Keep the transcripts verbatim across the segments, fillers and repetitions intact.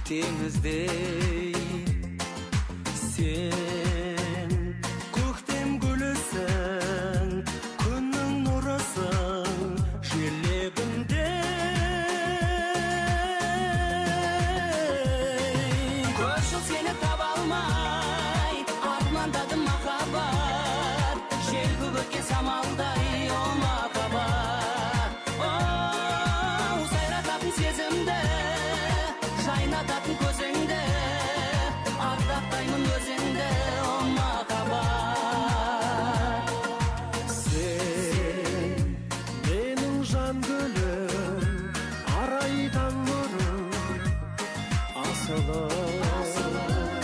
Denizde sen көктем гүлісің, күннің нұрысың жерлебімде. Көшіл сені таба алмай, армандадым махаббат, желпіп өткен самалдай о махаббат. Оу, сайрататын сезімді, жайнататын көзіңді, ардақтаймын өзіңді, о махаббат. Сен менің жан гүлім, арайдан нұрым, асылым.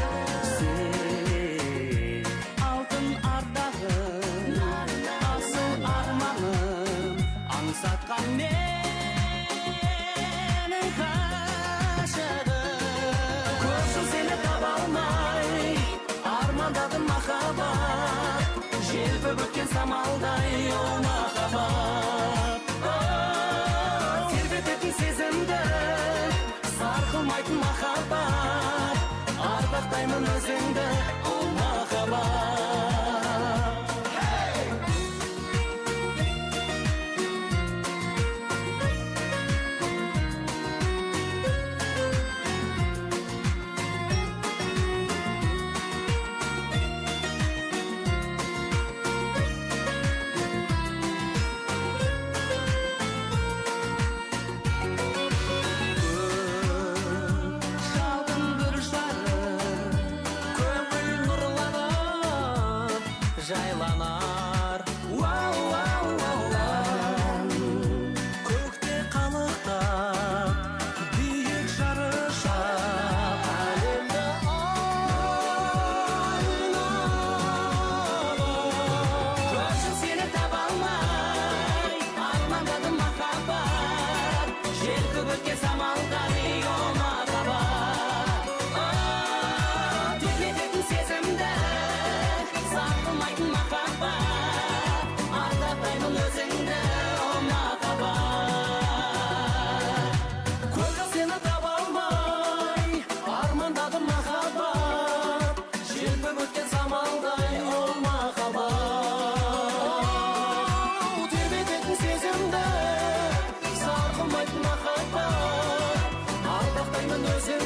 Сен алтын ардағым, асыл арманым, аңсатқан менің ғашығым. Көшіл сені таба алмай, армандадым махаббат, желпіп өткен самалдай о махаббат. Тербететін сезімді, сарқылмайтын махаббат, ардақтаймын өзіңді о махаббат. Жайланар, вау, вау, вау, вау. Көкте қалықтап, биік жарышап, әлемді айналып. Көшіл сені таба алмай, армандадым махаббат, желпіп өткен самалдай о махаббат. Тербететін сезімді, сарқылмайтын махаббат, ардақтаймын өзіңді о махаббат. Көшіл сені таба алмай, армандадым махаббат, желпіп өткен самалдай о махаббат. Тербететін сезімді, сарқылмайтын махаббат, ардақтаймын өзіңді